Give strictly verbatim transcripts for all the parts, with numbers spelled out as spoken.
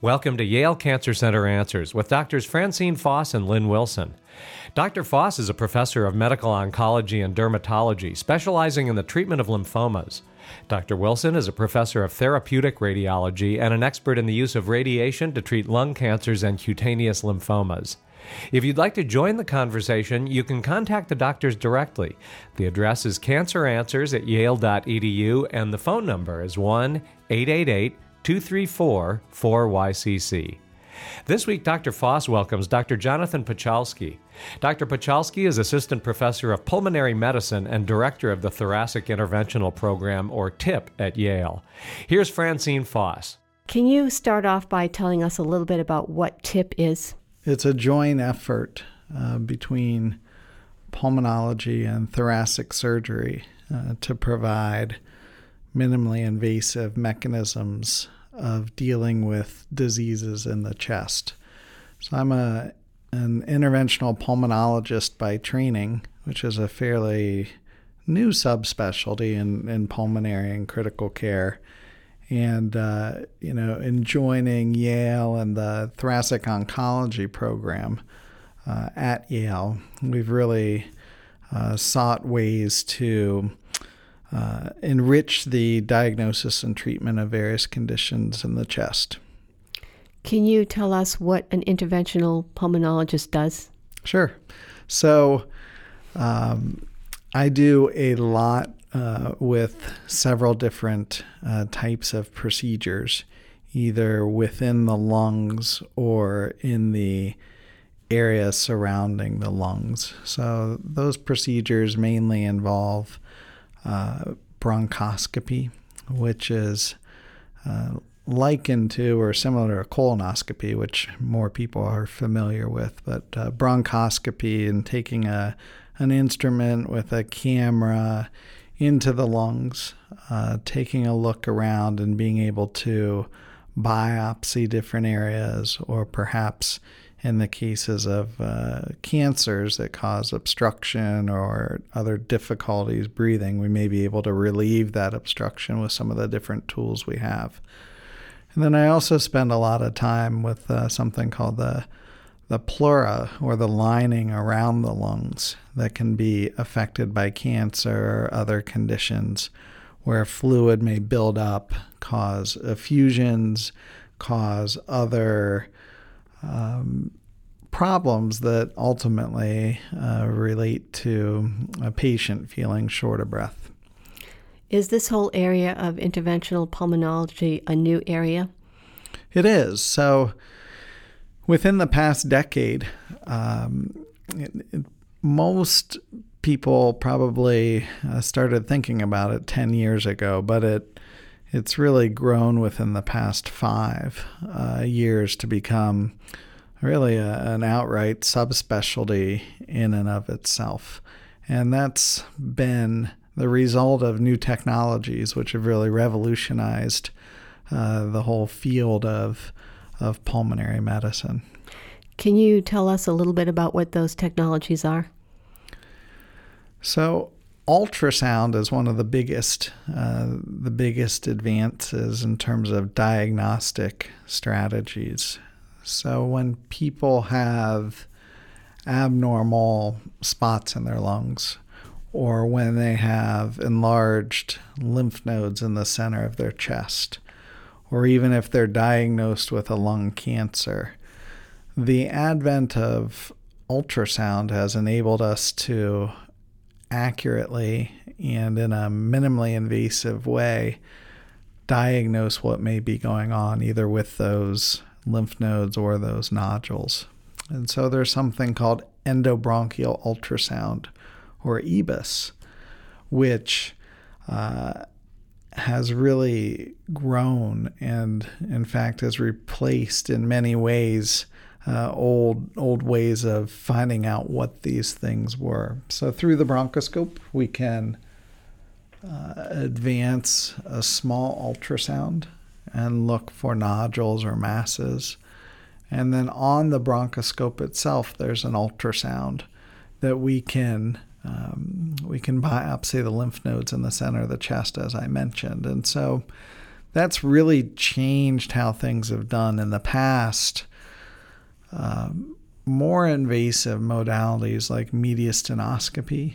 Welcome to Yale Cancer Center Answers with Doctors Francine Foss and Lynn Wilson. Doctor Foss is a professor of medical oncology and dermatology, specializing in the treatment of lymphomas. Doctor Wilson is a professor of therapeutic radiology and an expert in the use of radiation to treat lung cancers and cutaneous lymphomas. If you'd like to join the conversation, you can contact the doctors directly. The address is canceranswers at yale dot e d u, and the phone number is one eight eight eight, two three four, four Y C C. This week, Doctor Foss welcomes Doctor Jonathan Pachalski. Doctor Pachalski is Assistant Professor of Pulmonary Medicine and Director of the Thoracic Interventional Program, or T I P, at Yale. Here's Francine Foss. Can you start off by telling us a little bit about what T I P is? It's a joint effort uh, between pulmonology and thoracic surgery uh, to provide minimally invasive mechanisms of dealing with diseases in the chest. So I'm a an interventional pulmonologist by training, which is a fairly new subspecialty in, in pulmonary and critical care. And, uh, you know, in joining Yale and the thoracic oncology program uh, at Yale, we've really uh, sought ways to uh, enrich the diagnosis and treatment of various conditions in the chest. Can you tell us what an interventional pulmonologist does? Sure. So um, I do a lot Uh, with several different uh, types of procedures, either within the lungs or in the area surrounding the lungs. So those procedures mainly involve uh, bronchoscopy, which is uh, likened to or similar to a colonoscopy, which more people are familiar with. But uh, bronchoscopy and taking a an instrument with a camera into the lungs, uh, taking a look around and being able to biopsy different areas, or perhaps in the cases of uh, cancers that cause obstruction or other difficulties breathing, we may be able to relieve that obstruction with some of the different tools we have. And then I also spend a lot of time with uh, something called the the pleura, or the lining around the lungs, that can be affected by cancer or other conditions where fluid may build up, cause effusions, cause other um, problems that ultimately uh, relate to a patient feeling short of breath. Is this whole area of interventional pulmonology a new area? It is. So within the past decade, um, it, it, most people probably uh, started thinking about it ten years ago, but it it's really grown within the past five uh, years to become really a, an outright subspecialty in and of itself. And that's been the result of new technologies, which have really revolutionized uh, the whole field of of pulmonary medicine. Can you tell us a little bit about what those technologies are? So ultrasound is one of the biggest, uh, the biggest advances in terms of diagnostic strategies. So when people have abnormal spots in their lungs, or when they have enlarged lymph nodes in the center of their chest, or even if they're diagnosed with a lung cancer, the advent of ultrasound has enabled us to accurately and in a minimally invasive way diagnose what may be going on either with those lymph nodes or those nodules. And so there's something called endobronchial ultrasound, or E B U S, which uh, has really grown and, in fact, has replaced in many ways uh, old old ways of finding out what these things were. So through the bronchoscope, we can uh, advance a small ultrasound and look for nodules or masses. And then on the bronchoscope itself, there's an ultrasound that we can um, we can biopsy the lymph nodes in the center of the chest, as I mentioned. And so that's really changed how things have done in the past. Um, more invasive modalities like mediastinoscopy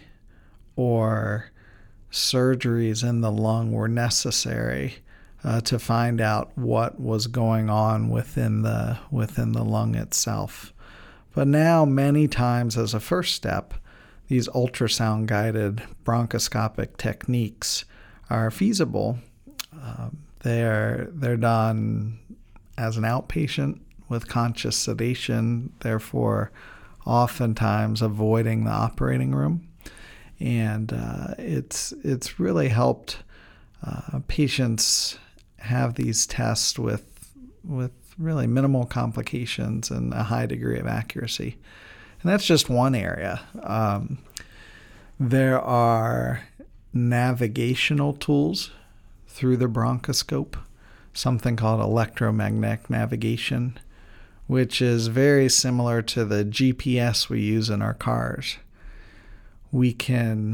or surgeries in the lung were necessary uh, to find out what was going on within the within the lung itself. But now, many times as a first step, these ultrasound-guided bronchoscopic techniques are feasible. Um, they're they're done as an outpatient with conscious sedation, therefore oftentimes avoiding the operating room. And uh, it's it's really helped uh, patients have these tests with with really minimal complications and a high degree of accuracy. And that's just one area. Um, there are navigational tools through the bronchoscope, something called electromagnetic navigation, which is very similar to the G P S we use in our cars. We can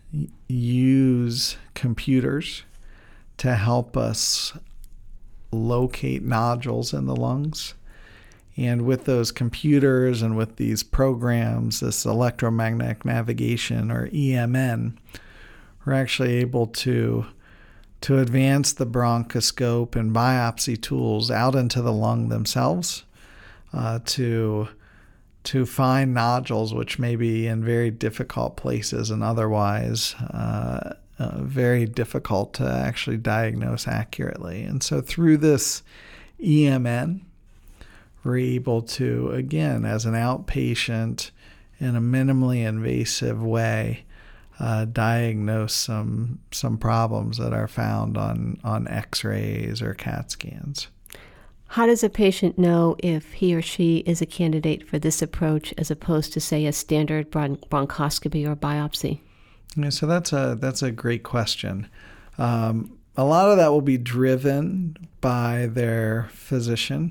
use computers to help us locate nodules in the lungs. And with those computers and with these programs, this electromagnetic navigation, or E M N, we're actually able to, to advance the bronchoscope and biopsy tools out into the lung themselves uh, to to find nodules which may be in very difficult places and otherwise uh, uh, very difficult to actually diagnose accurately. And so through this E M N, we're able to, again, as an outpatient, in a minimally invasive way, uh, diagnose some some problems that are found on, on X-rays or CAT scans. How does a patient know if he or she is a candidate for this approach as opposed to, say, a standard bron- bronchoscopy or biopsy? Yeah, so that's a that's a great question. Um, a lot of that will be driven by their physician,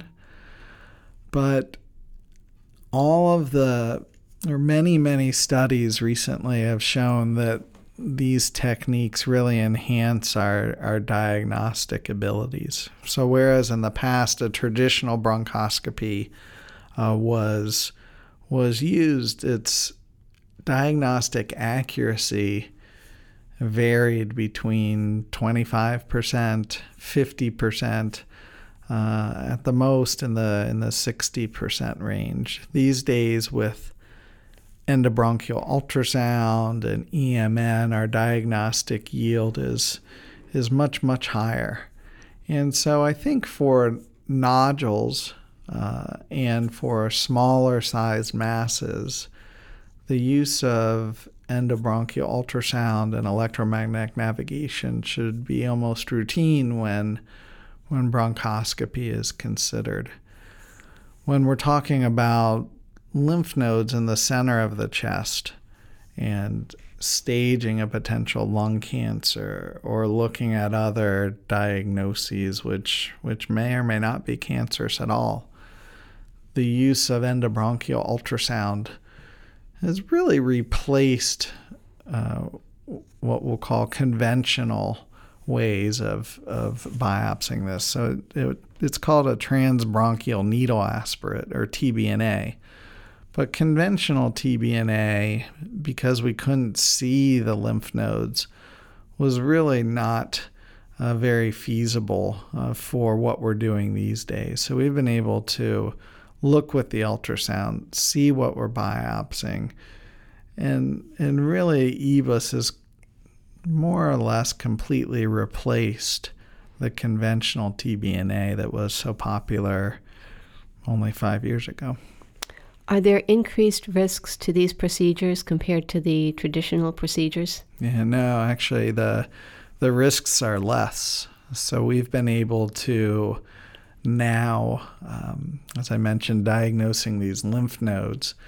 but all of the, or many, many studies recently have shown that these techniques really enhance our, our diagnostic abilities. So whereas in the past a traditional bronchoscopy uh, was was used, its diagnostic accuracy varied between twenty-five percent, fifty percent, uh, at the most in the in the sixty percent range. These days, with endobronchial ultrasound and E M N, our diagnostic yield is is much, much higher. And so I think for nodules uh, and for smaller sized masses, the use of endobronchial ultrasound and electromagnetic navigation should be almost routine when when bronchoscopy is considered. When we're talking about lymph nodes in the center of the chest and staging a potential lung cancer or looking at other diagnoses which which may or may not be cancerous at all, the use of endobronchial ultrasound has really replaced uh, what we'll call conventional ways of, of biopsying this. So it, it, it's called a transbronchial needle aspirate, or T B N A. But conventional T B N A, because we couldn't see the lymph nodes, was really not uh, very feasible uh, for what we're doing these days. So we've been able to look with the ultrasound, see what we're biopsying, and and really E B U S has more or less completely replaced the conventional T B N A that was so popular only five years ago. Are there increased risks to these procedures compared to the traditional procedures? Yeah, no, actually the the risks are less. So we've been able to now, um, as I mentioned, diagnosing these lymph nodes.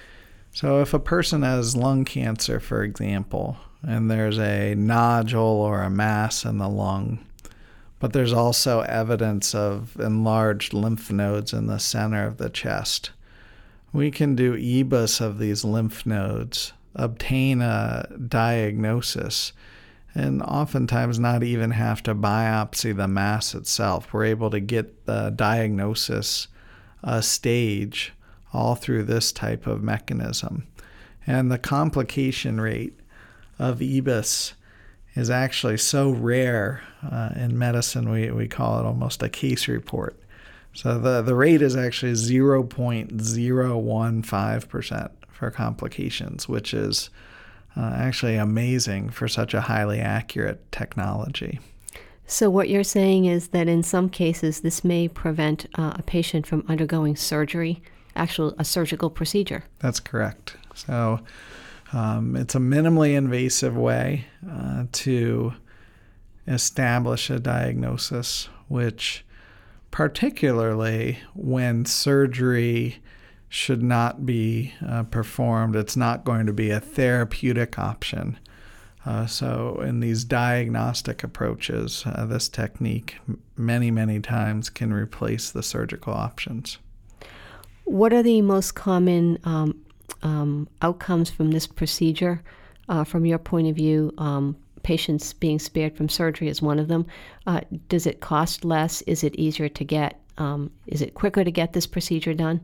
So if a person has lung cancer, for example, and there's a nodule or a mass in the lung, but there's also evidence of enlarged lymph nodes in the center of the chest, we can do E B U S of these lymph nodes, obtain a diagnosis, and oftentimes not even have to biopsy the mass itself. We're able to get the diagnosis uh, stage all through this type of mechanism. And the complication rate of E B U S is actually so rare uh, in medicine, we, we call it almost a case report. So the, the rate is actually zero point zero one five percent for complications, which is uh, actually amazing for such a highly accurate technology. So what you're saying is that in some cases this may prevent uh, a patient from undergoing surgery, actual a surgical procedure. That's correct. So um, it's a minimally invasive way uh, to establish a diagnosis, which particularly when surgery should not be uh, performed, it's not going to be a therapeutic option. Uh, so in these diagnostic approaches, uh, this technique many, many times can replace the surgical options. What are the most common um, um, outcomes from this procedure? Uh, from your point of view, um, patients being spared from surgery is one of them. Uh, does it cost less? Is it easier to get? Um, is it quicker to get this procedure done?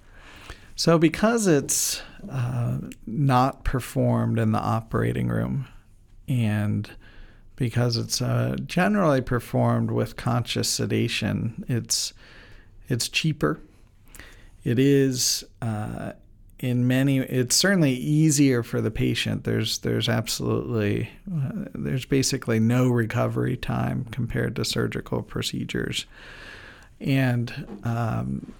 So because it's uh, not performed in the operating room, and because it's uh, generally performed with conscious sedation, it's it's cheaper. It is uh, in many. It's certainly easier for the patient. There's there's absolutely uh, there's basically no recovery time compared to surgical procedures, and um,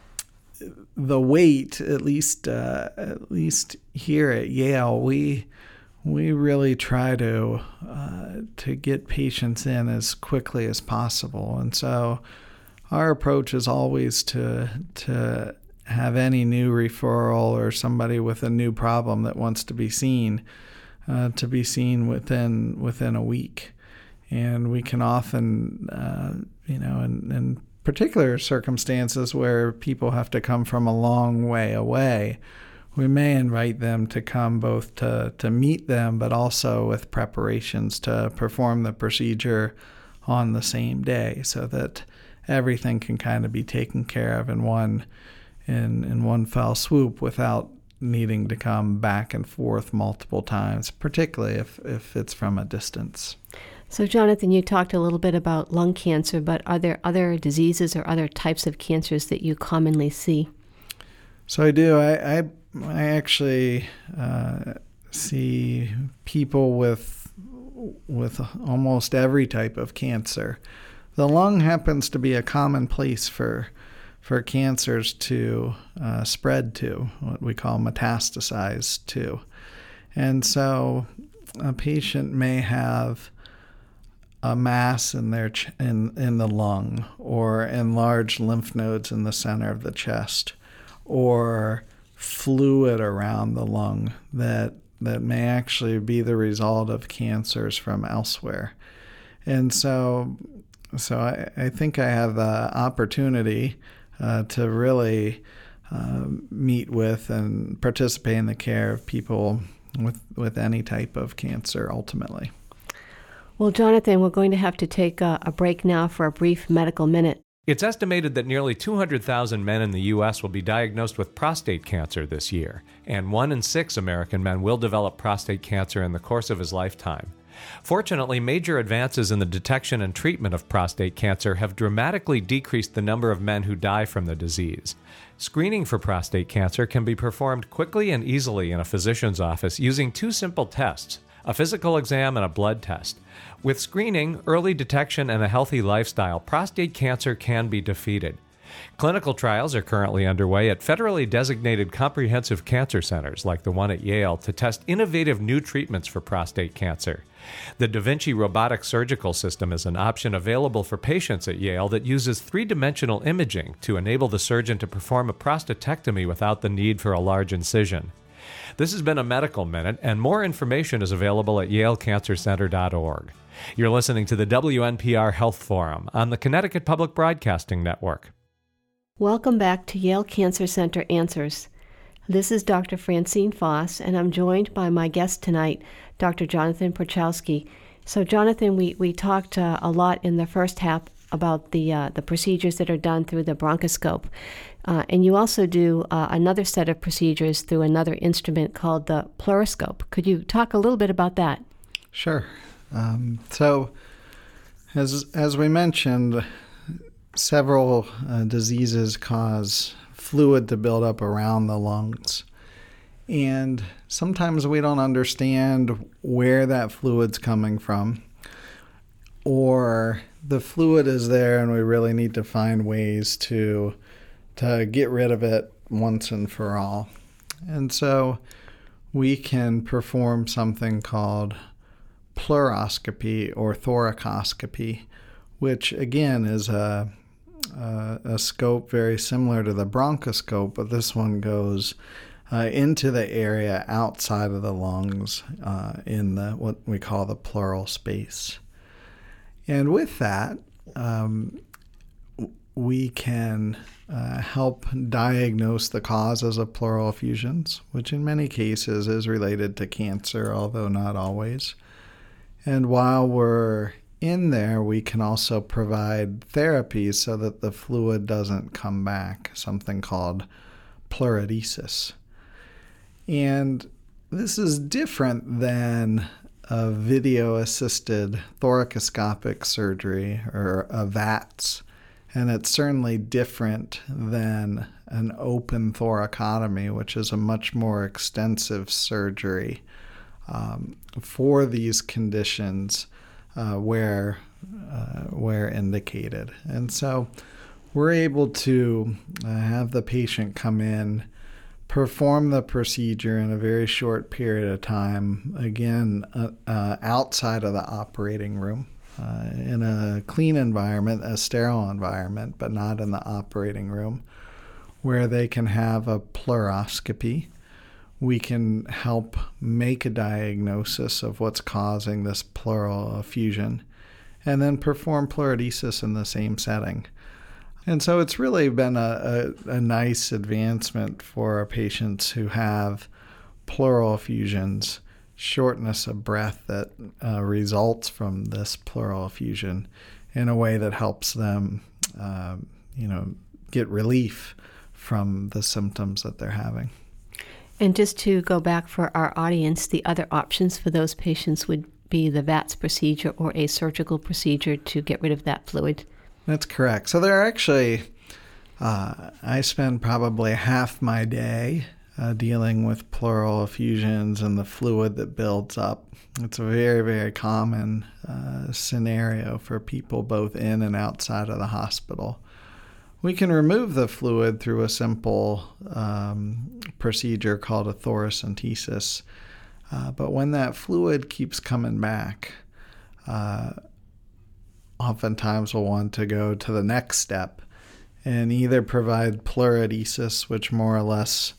the wait, at least uh, at least here at Yale, we we really try to uh, to get patients in as quickly as possible, and so our approach is always to to have any new referral or somebody with a new problem that wants to be seen uh, to be seen within within a week, and we can often uh, you know in, in particular circumstances where people have to come from a long way away, we may invite them to come both to, to meet them, but also with preparations to perform the procedure on the same day, so that everything can kind of be taken care of in one in, in one fell swoop without needing to come back and forth multiple times, particularly if, if it's from a distance. So, Jonathan, you talked a little bit about lung cancer, but are there other diseases or other types of cancers that you commonly see? So I do. I I, I actually uh, see people with with almost every type of cancer. The lung happens to be a common place for for cancers to uh, spread to, what we call metastasize to. And so a patient may have a mass in their ch- in in the lung, or enlarged lymph nodes in the center of the chest, or fluid around the lung that that may actually be the result of cancers from elsewhere. And so so I, I think I have the opportunity uh, to really uh, meet with and participate in the care of people with with any type of cancer ultimately. Well, Jonathan, we're going to have to take a, a break now for a brief medical minute. It's estimated that nearly two hundred thousand men in the U S will be diagnosed with prostate cancer this year, and one in six American men will develop prostate cancer in the course of his lifetime. Fortunately, major advances in the detection and treatment of prostate cancer have dramatically decreased the number of men who die from the disease. Screening for prostate cancer can be performed quickly and easily in a physician's office using two simple tests: a physical exam and a blood test. With screening, early detection, and a healthy lifestyle, prostate cancer can be defeated. Clinical trials are currently underway at federally designated comprehensive cancer centers like the one at Yale to test innovative new treatments for prostate cancer. The Da Vinci robotic surgical system is an option available for patients at Yale that uses three-dimensional imaging to enable the surgeon to perform a prostatectomy without the need for a large incision. This has been a Medical Minute, and more information is available at yale cancer center dot org. You're listening to the W N P R Health Forum on the Connecticut Public Broadcasting Network. Welcome back to Yale Cancer Center Answers. This is Doctor Francine Foss, and I'm joined by my guest tonight, Doctor Jonathan Porchowski, So, Jonathan, we, we talked uh, a lot in the first half about the uh, the procedures that are done through the bronchoscope. Uh, and you also do uh, another set of procedures through another instrument called the pleuroscope. Could you talk a little bit about that? Sure. Um, so, as as we mentioned, several uh, diseases cause fluid to build up around the lungs. And sometimes we don't understand where that fluid's coming from, or the fluid is there and we really need to find ways to to get rid of it once and for all. And so we can perform something called pleuroscopy or thoracoscopy, which again is a, a, a scope very similar to the bronchoscope, but this one goes uh, into the area outside of the lungs uh, in the what we call the pleural space. And with that, um, we can uh, help diagnose the causes of pleural effusions, which in many cases is related to cancer, although not always. And while we're in there, we can also provide therapies so that the fluid doesn't come back, something called pleurodesis. And this is different than a video-assisted thoracoscopic surgery, or a V A T S, and it's certainly different than an open thoracotomy, which is a much more extensive surgery um, for these conditions uh, where uh, where indicated. And so we're able to uh, have the patient come in, perform the procedure in a very short period of time, again, uh, uh, outside of the operating room, uh, in a clean environment, a sterile environment, but not in the operating room, where they can have a pleuroscopy. We can help make a diagnosis of what's causing this pleural effusion, and then perform pleurodesis in the same setting. And so it's really been a, a, a nice advancement for our patients who have pleural effusions, shortness of breath that uh, results from this pleural effusion, in a way that helps them, uh, you know, get relief from the symptoms that they're having. And just to go back for our audience, the other options for those patients would be the V A T S procedure or a surgical procedure to get rid of that fluid. That's correct. So there are actually, uh, I spend probably half my day uh, dealing with pleural effusions and the fluid that builds up. It's a very, very common uh, scenario for people both in and outside of the hospital. We can remove the fluid through a simple um, procedure called a thoracentesis. Uh, but when that fluid keeps coming back, uh, oftentimes we'll want to go to the next step and either provide pleurodesis, which more or less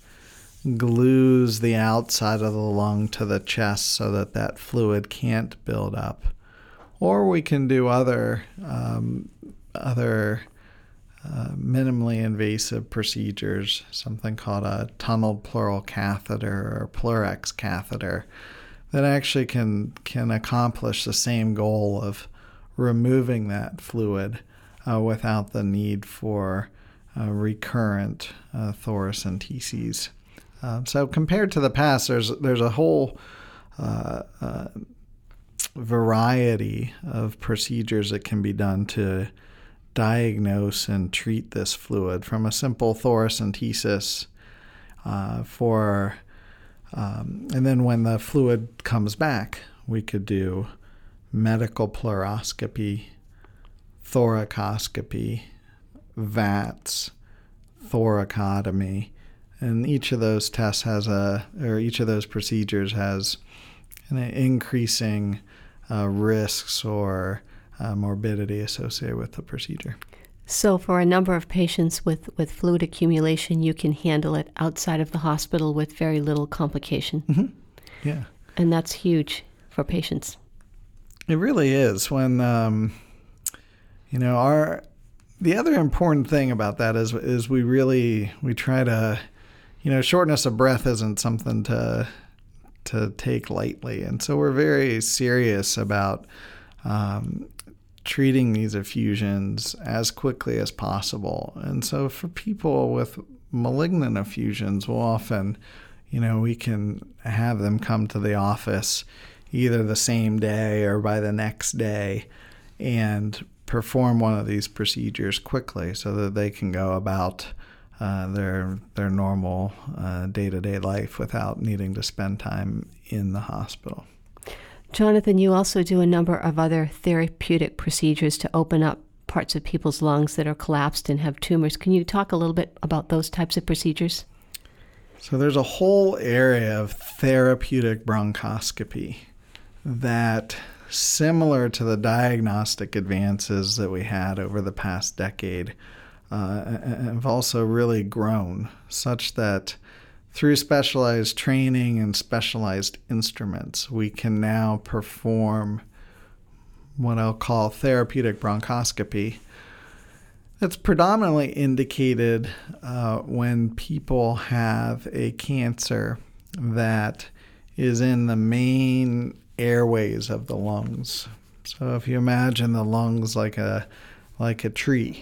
glues the outside of the lung to the chest so that that fluid can't build up, or we can do other um, other uh, minimally invasive procedures, something called a tunneled pleural catheter or Pleurex catheter, that actually can can accomplish the same goal of removing that fluid uh, without the need for uh, recurrent uh, thoracenteses. Um, so compared to the past, there's there's a whole uh, uh, variety of procedures that can be done to diagnose and treat this fluid, from a simple thoracentesis uh, for, um, and then when the fluid comes back, we could do medical pleuroscopy, thoracoscopy, V A T S, thoracotomy, and each of those tests has a, or each of those procedures has an increasing uh, risks or uh, morbidity associated with the procedure. So for a number of patients with, with fluid accumulation, you can handle it outside of the hospital with very little complication. Mm-hmm. Yeah. And that's huge for patients. It really is. When, um, you know, our, the other important thing about that is, is we really, we try to, you know, shortness of breath isn't something to, to take lightly. And so we're very serious about um, treating these effusions as quickly as possible. And so for people with malignant effusions, we'll often, you know, we can have them come to the office either the same day or by the next day and perform one of these procedures quickly so that they can go about uh, their their normal uh, day-to-day life without needing to spend time in the hospital. Jonathan, you also do a number of other therapeutic procedures to open up parts of people's lungs that are collapsed and have tumors. Can you talk a little bit about those types of procedures? So there's a whole area of therapeutic bronchoscopy that, similar to the diagnostic advances that we had over the past decade, uh, have also really grown, such that through specialized training and specialized instruments, we can now perform what I'll call therapeutic bronchoscopy. That's predominantly indicated uh, when people have a cancer that is in the main airways of the lungs. So if you imagine the lungs like a like a tree,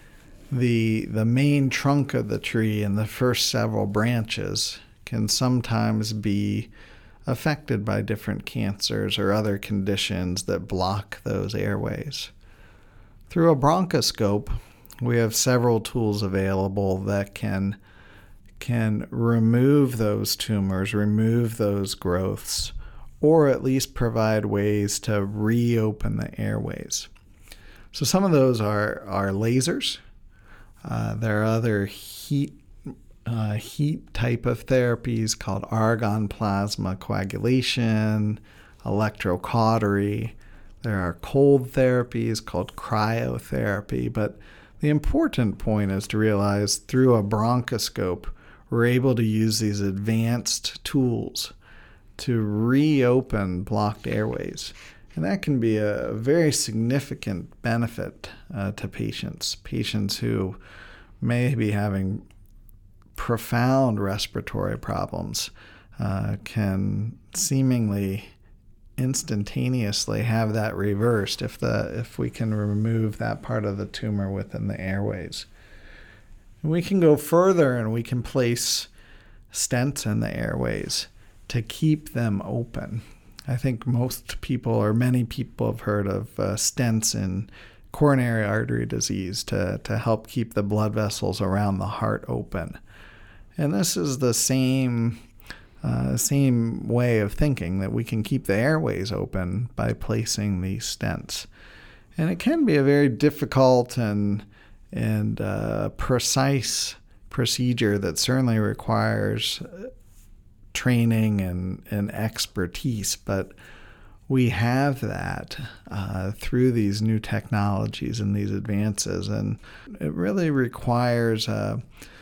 the the main trunk of the tree and the first several branches can sometimes be affected by different cancers or other conditions that block those airways. Through a bronchoscope, we have several tools available that can can remove those tumors, remove those growths, or at least provide ways to reopen the airways. So some of those are, are lasers. Uh, there are other heat uh, heat type of therapies called argon plasma coagulation, electrocautery. There are cold therapies called cryotherapy. But the important point is to realize through a bronchoscope, we're able to use these advanced tools to reopen blocked airways. And that can be a very significant benefit uh, to patients, patients who may be having profound respiratory problems, uh, can seemingly instantaneously have that reversed if the if we can remove that part of the tumor within the airways. And we can go further and we can place stents in the airways to keep them open. I think most people or many people have heard of uh, stents in coronary artery disease to, to help keep the blood vessels around the heart open. And this is the same uh, same way of thinking, that we can keep the airways open by placing these stents. And it can be a very difficult and and uh, precise procedure that certainly requires training and, and expertise, but we have that uh, through these new technologies and these advances, and it really requires a,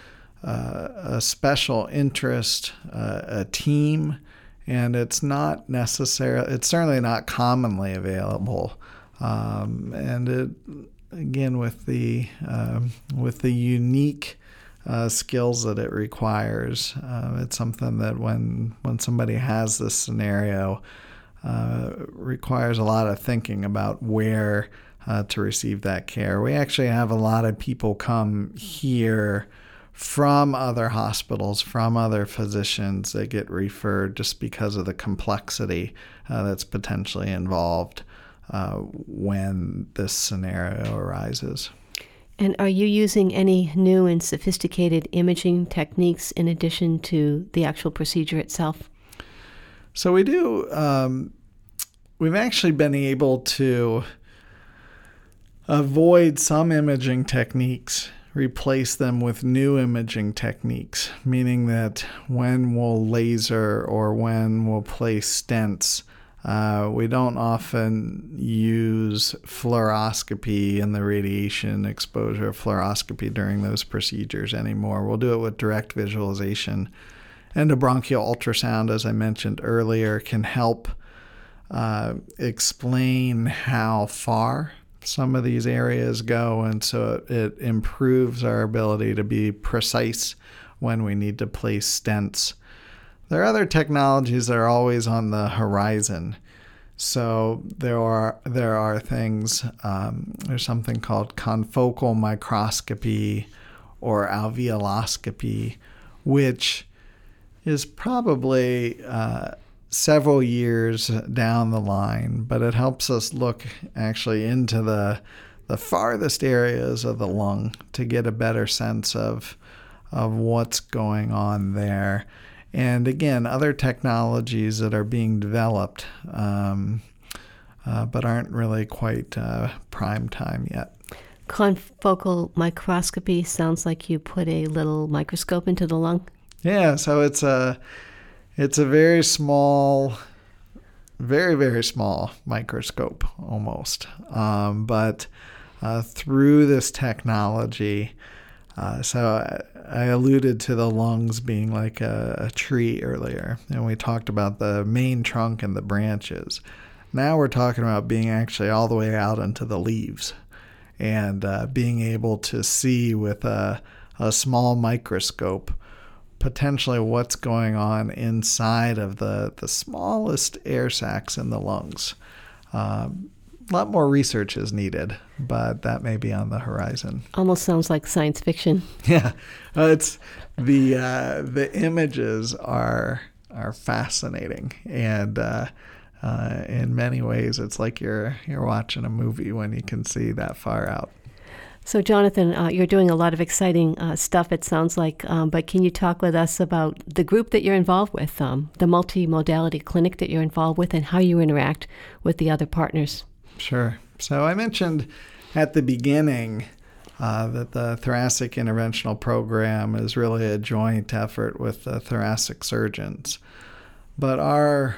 a, a special interest, uh, a team, and it's not necessarily, it's certainly not commonly available, um, and it, again, with the um, with the unique Uh, skills that it requires. Uh, it's something that when when somebody has this scenario, uh, requires a lot of thinking about where uh, to receive that care. We actually have a lot of people come here from other hospitals, from other physicians that get referred just because of the complexity uh, that's potentially involved uh, when this scenario arises. And are you using any new and sophisticated imaging techniques in addition to the actual procedure itself? So we do. Um, we've actually been able to avoid some imaging techniques, replace them with new imaging techniques, meaning that when we'll laser or when we'll place stents, Uh, we don't often use fluoroscopy and the radiation exposure of fluoroscopy during those procedures anymore. We'll do it with direct visualization. Endobronchial ultrasound, as I mentioned earlier, can help uh, explain how far some of these areas go, and so it, it improves our ability to be precise when we need to place stents. there are other technologies that are always on the horizon. So there are there are things, um, there's something called confocal microscopy or alveoloscopy, which is probably uh, several years down the line, but it helps us look actually into the the farthest areas of the lung to get a better sense of of what's going on there. And again, other technologies that are being developed, um, uh, but aren't really quite uh, prime time yet. Confocal microscopy sounds like you put a little microscope into the lung. Yeah, so it's a it's a very small, very very small microscope almost, um, but uh, through this technology. Uh, so I, I alluded to the lungs being like a, a tree earlier, and we talked about the main trunk and the branches. Now we're talking about being actually all the way out into the leaves, and uh, being able to see with a, a small microscope potentially what's going on inside of the, the smallest air sacs in the lungs. Um, A lot more research is needed, but that may be on the horizon. Almost sounds like science fiction. Yeah, uh, it's the uh, the images are are fascinating, and uh, uh, in many ways, it's like you're you're watching a movie when you can see that far out. So, Jonathan, uh, you're doing a lot of exciting uh, stuff, it sounds like, um, but can you talk with us about the group that you're involved with, um, the multimodality clinic that you're involved with, and how you interact with the other partners? Sure. So I mentioned at the beginning uh, that the thoracic interventional program is really a joint effort with the thoracic surgeons. But our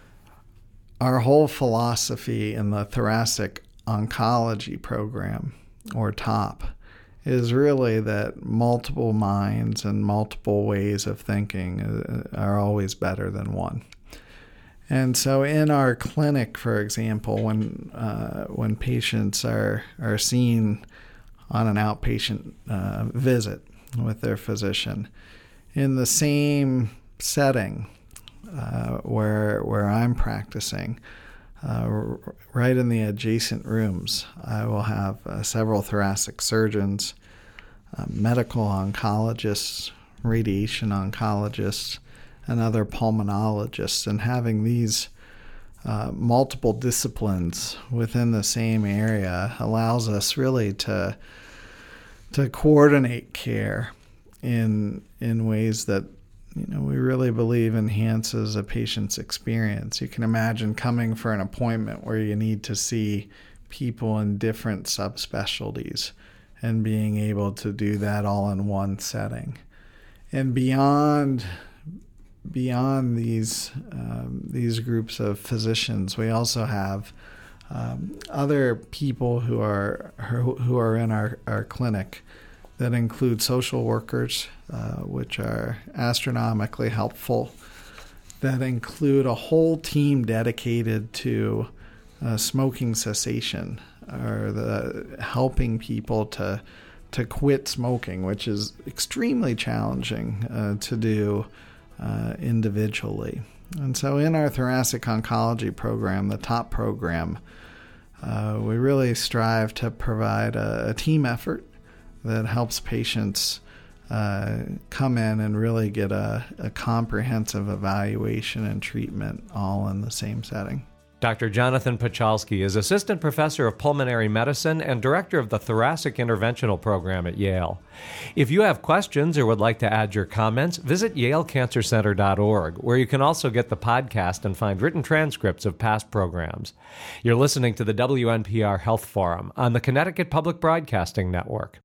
our whole philosophy in the thoracic oncology program, or TOP, is really that multiple minds and multiple ways of thinking are always better than one. And so in our clinic, for example, when uh, when patients are, are seen on an outpatient uh, visit with their physician, in the same setting uh, where where I'm practicing, uh, right in the adjacent rooms, I will have uh, several thoracic surgeons, uh, medical oncologists, radiation oncologists, and other pulmonologists, and having these uh, multiple disciplines within the same area allows us really to to coordinate care in in ways that, you know, we really believe enhances a patient's experience. You can imagine coming for an appointment where you need to see people in different subspecialties and being able to do that all in one setting. And beyond Beyond these um, these groups of physicians, we also have um, other people who are who are in our, our clinic that include social workers, uh, which are astronomically helpful, that include a whole team dedicated to uh, smoking cessation, or the helping people to to quit smoking, which is extremely challenging uh, to do Uh, individually. And so in our thoracic oncology program, the TOP program, uh, we really strive to provide a, a team effort that helps patients uh, come in and really get a, a comprehensive evaluation and treatment all in the same setting. Doctor Jonathan Pachalski is Assistant Professor of Pulmonary Medicine and Director of the Thoracic Interventional Program at Yale. If you have questions or would like to add your comments, visit yale cancer center dot org, where you can also get the podcast and find written transcripts of past programs. You're listening to the W N P R Health Forum on the Connecticut Public Broadcasting Network.